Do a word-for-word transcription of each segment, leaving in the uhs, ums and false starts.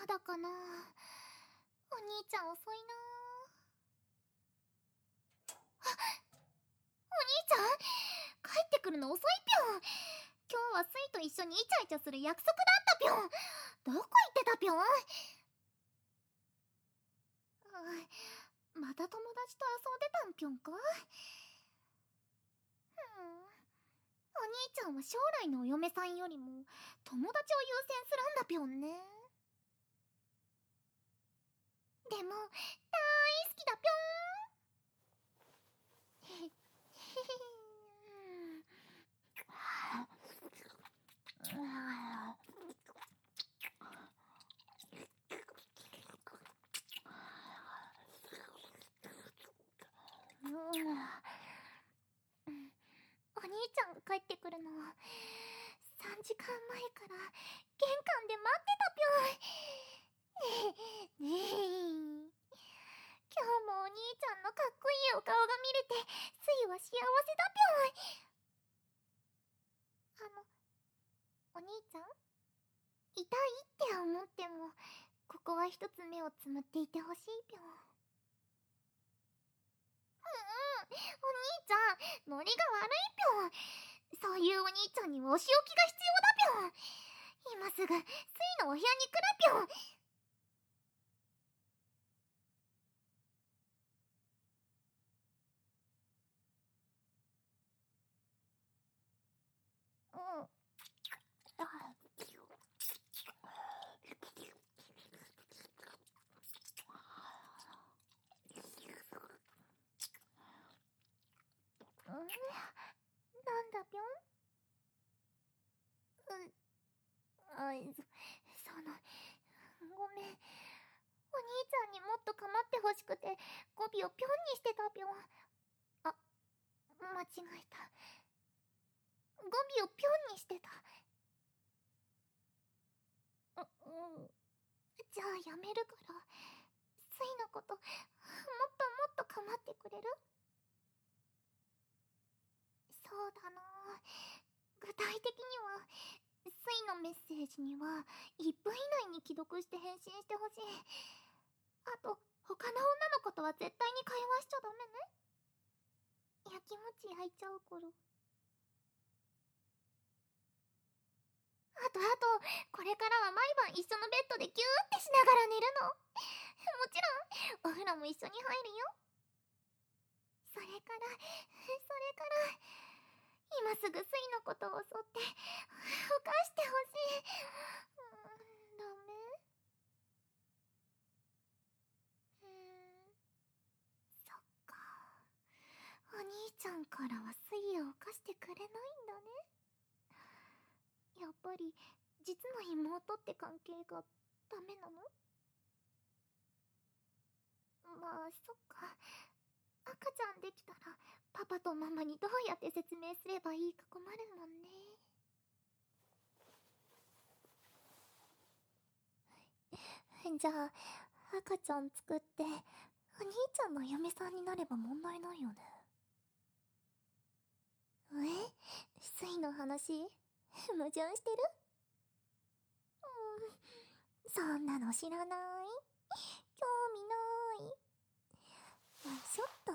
まだかな。お兄ちゃん遅いな。あ、お兄ちゃん帰ってくるの遅いぴょん。今日はスイと一緒にイチャイチャする約束だったぴょん。どこ行ってたぴょん。また友達と遊んでたんぴょんか。お兄ちゃんは将来のお嫁さんよりも友達を優先するんだぴょんね。でも大好きだぴょん。お兄ちゃんが帰ってくるのさんじかんまえから玄関で待ってたぴょん。ねえ、今日もお兄ちゃんのかっこいいお顔が見れてスイは幸せだぴょん。あの、お兄ちゃん痛いって思ってもここは一つ目をつむっていてほしいぴょん。うん、お兄ちゃんノリが悪いぴょん。そういうお兄ちゃんにはお仕置きが必要だぴょん。今すぐスイのお部屋に来るぴょん。うん。なんだぴょん。うん、あいそそのごめん。お兄ちゃんにもっと構ってほしくて語尾をぴょんにしてたぴょん。あ、間違えた。語尾をぴょんにしてた。ううんじゃあやめるから、スイのこともっともっと構ってくれる？そうだな。具体的にはスイのメッセージにはいっぷん以内に既読して返信してほしい。あと他の女の子とは絶対に会話しちゃダメね。やきもち焼いちゃうから。あとあと、これからは毎晩一緒のベッドでギューってしながら寝るの。もちろんお風呂も一緒に入るよ。それからそれから今すぐスイのことを襲って犯してほしい。うん、ダメ？うーん、そっか。お兄ちゃんからはスイを犯してくれないんだね。やっぱり実の妹って関係がダメなの？まあそっか。赤ちゃんできたらパパとママにどうやって説明すればいいか困るもんね。じゃあ赤ちゃん作ってお兄ちゃんの嫁さんになれば問題ないよね。え？スイの話矛盾してる？うん、そんなの知らない。興味ない。よいしょっと。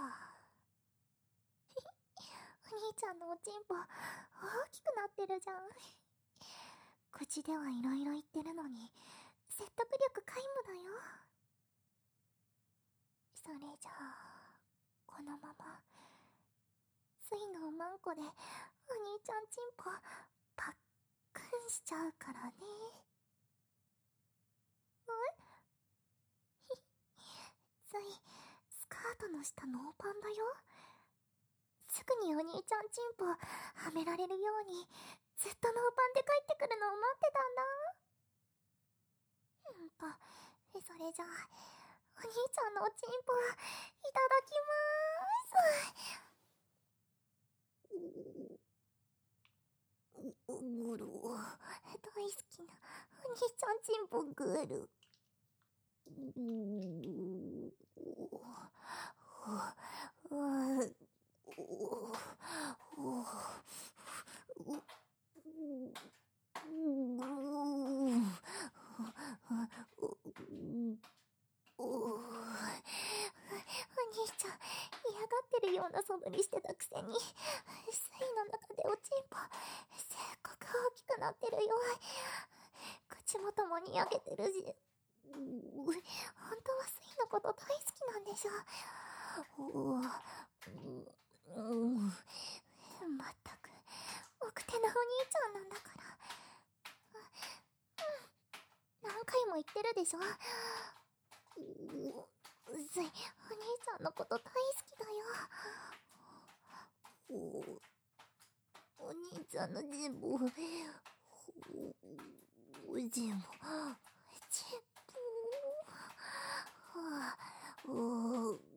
お兄ちゃんのおちんぽ大きくなってるじゃん。口ではいろいろ言ってるのに説得力皆無だよ。それじゃあこのままスイのおまんこでお兄ちゃんちんぽパックンしちゃうからね。え？ひスイスカートの下ノーパンだよ。すぐにお兄ちゃんちんぽはめられるようにずっとノーパンで帰ってくるのを待ってたんだ。うんとそれじゃあお兄ちゃんのおちんぽいただきまーす。ぐる大好きなお兄ちゃんちんぽぐる。 こんな素振りしてたくせに、水の中でおちんぽすっごく大きくなってるよ。口元もにやけてるし、本当は水のこと大好きなんでしょ。ううまったく奥手なお兄ちゃんなんだから。何回も言ってるでしょ。うずい、お兄ちゃんのこと大好きだよ。おお兄ちゃんのジンボ、おジンボ、ジンボ、おお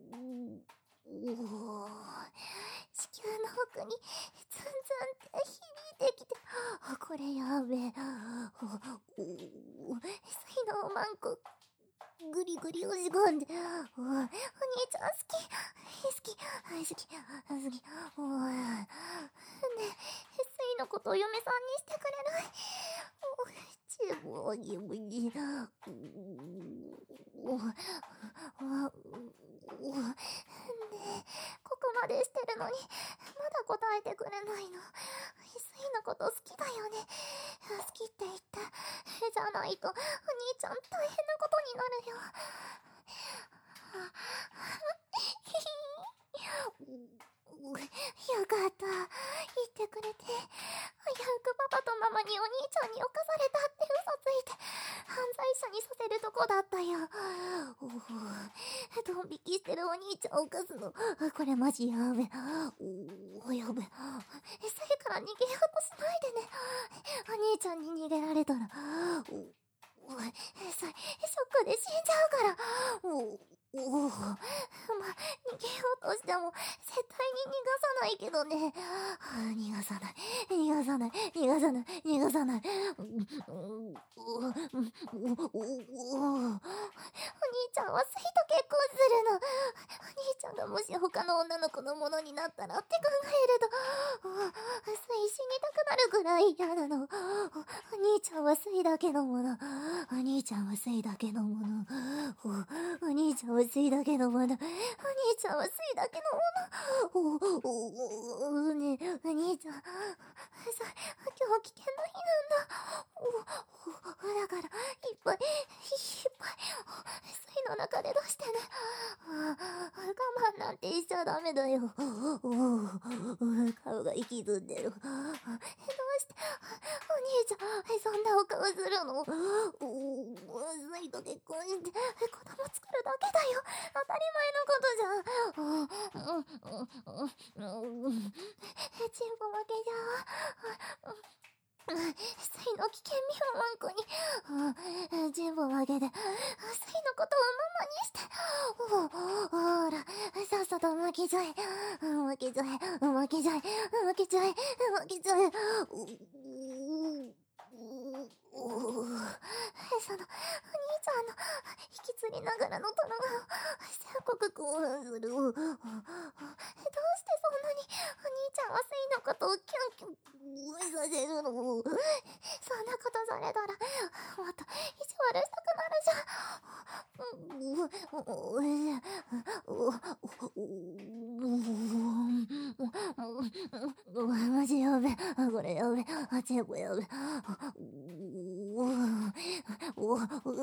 地球の奥にツンツンって響いてきて、これやべえ。おお水のおまんこぐりぐり押し込んで、おお兄ちゃん好き好き好き好き。おおねえ水のことお嫁さんにしてくれない？おちぼぎぶぎおおねえここまでしてるのにまだ答えてくれないの。水のこと好きだよね。好きって言ってじゃないとお兄ちゃん大変なことになるよ。よかった言ってくれて。危うくパパとママにお兄ちゃんに侵されたって嘘ついて犯罪者にさせるとこだったよ。おおドン引きしてるお兄ちゃんを犯すのこれマジやべ。おおやべ。水から逃げようとしないでね。お兄ちゃんに逃げられたらおおそれショックで死んじゃうから。おおおま逃げようとしても絶対に逃がさないけどね。逃がさない逃がさない逃がさない逃がさない。おお兄ちゃんは水と結婚するの。お兄ちゃんがもし他の女の子のものになったらって考えると水死にたくなるぐらい嫌なの。お兄ちゃんは水だけのもの。お兄ちゃんは水だけのもの。お兄ちゃんは水だけのもの。お兄ちゃんは水だけのもの。おおおねえお兄ちゃんさ今日危険な日なんだ。おおだからいっぱいいっぱい水の中で出してね。我慢なんてしちゃダメだよ。おお顔が息ずんでる。どうしてお兄ちゃんそんなお顔するの？お水と結婚して子供作るだけだよ。当たり前のことじゃん。チンポ負けじゃ。水の危険味をワンコに全部負けて水のことをママにして。ほらさっさと負けちゃえ負けちゃえ負けちゃえ負けちゃえ負けちゃえ。おおそのお兄ちゃんの引きずりながらの棚がすごく興奮する。どうしてそんなにお兄ちゃんは水のことをキュンキュンさせるの？そんなことされたらもっと意地悪したくなるじゃん。マジやべこれやべあチェコやべ。おお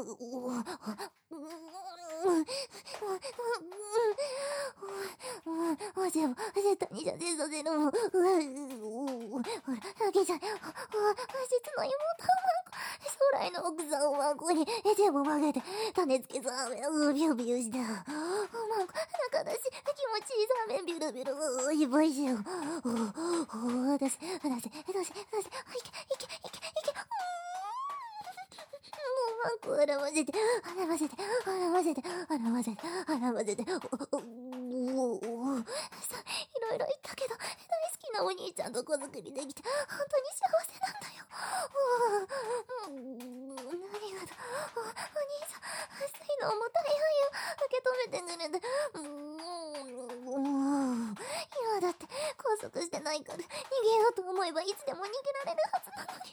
マジやば絶対に射精させるもん。ほらあげちゃえ。実の妹将来の奥さんをワンコに手も曲げて種付けさめをビュービューした。マンコ中だし気持ちいいさめビュルビュルいっぱいしよう。おお出せ出せ出せ出せいけいけいけいけ。もうワンコ洗わせて洗わせて洗わせて洗わせて洗わせて。おおさいろいろ言ったけど大好きなお兄ちゃんと子作りできて本当に幸せなんだよ。おおありがとうお兄さん。水の重たい愛を受け止めてくれて。今だって拘束してないから逃げようと思えばいつでも逃げられるはずなのに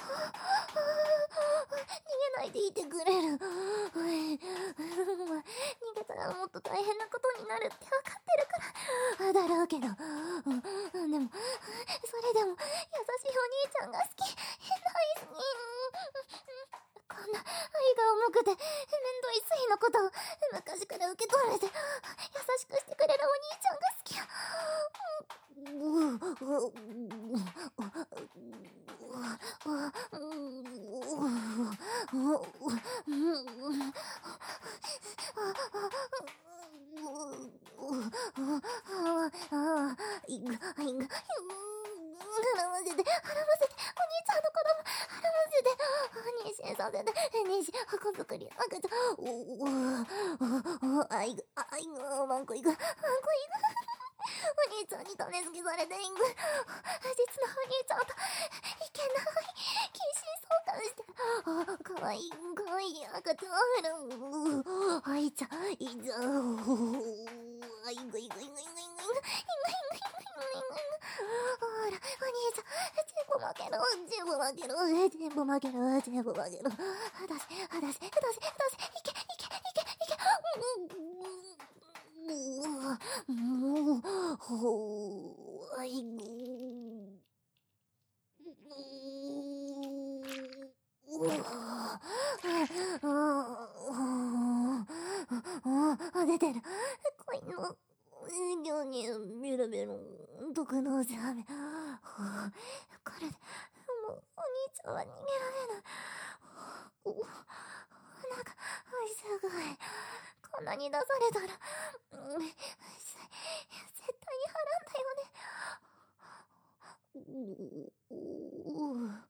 逃げないでいてくれる。逃げたらもっと大変なことになるって分かってるからだろうけど、うん、でもそれでも優しいお兄ちゃんが好き、大好き。こんな愛が重くてめんどいスイのことを昔から受け止めて優しくしてくれるお兄ちゃんが好きや。いぐいぐ絡ませて絡ませて、お兄ちゃんの子供絡ませて、妊娠させて、妊娠箱作り赤ちゃん、おおおあいぐあいぐワンコいぐワンコいぐお兄ちゃんに種付けされていく。実のお兄ちゃんといけない近親相関して、あかわいいかわいい赤ちゃん、あいちゃんいざあいぐいぐいぐいぐいぐいぐいぐいぐいぐいぐいほらお兄ちゃん全部負けろ全部負けろ全部負けろ全部負けろ。はだしはだしはだしはだしいけいけいけいけ。もうほーいぐあ出てる恋の牛乳ベロベロ毒のジャメ。これでもうお兄ちゃんは逃げられない。おなんかすごいこんなに出されたら、うん、絶対に払うんだよね。うう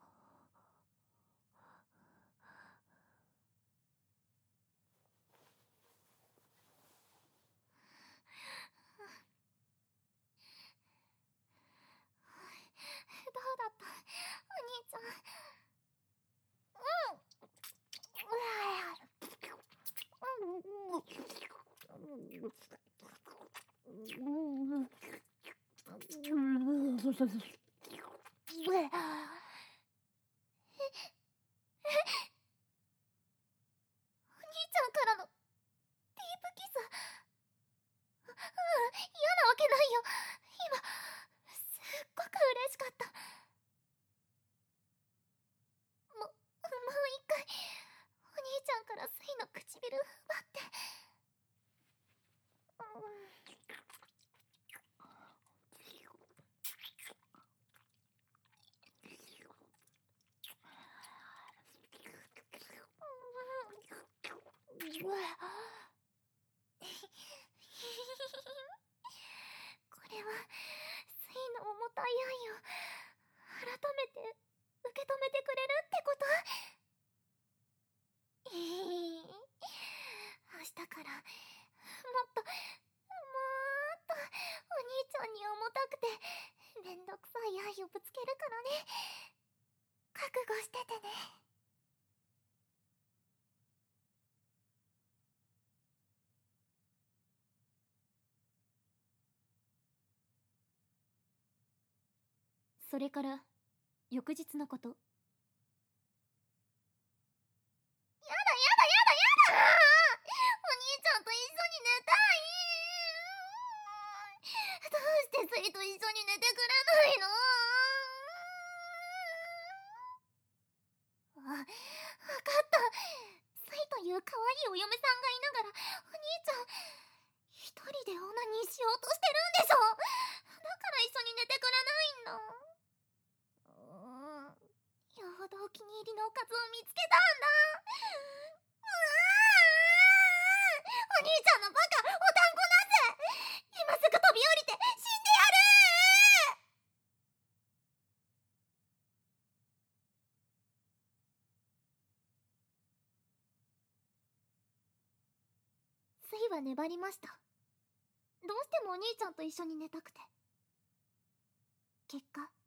どうだったお兄ちゃん。うんお兄ちゃんからのディープキス。うん、嫌なわけないよ。今すっごく嬉しかった。ももう一回お兄ちゃんからスイの唇奪って、うん、うわこれはスイの重たい愛を改めて受け止めてくれるってこと？えー、明日からもっともっとお兄ちゃんに重たくてめんどくさい愛をぶつけるからね。覚悟しててね。それから翌日のこと。やだやだやだやだお兄ちゃんと一緒に寝たい。どうしてスイと一緒に寝てくれないの？あ、わかった。スイという可愛いお嫁さんがいながらお兄ちゃん一人でオナニーしようとしてるんでしょ。だから一緒に寝てくれないんだ。うーん、よほどお気に入りのおかずを見つけたんだ。うわー、お兄ちゃんのバカおたんこなす。今すぐ飛び降りて死んでやる。スイは粘りました。どうしてもお兄ちゃんと一緒に寝たくて。結果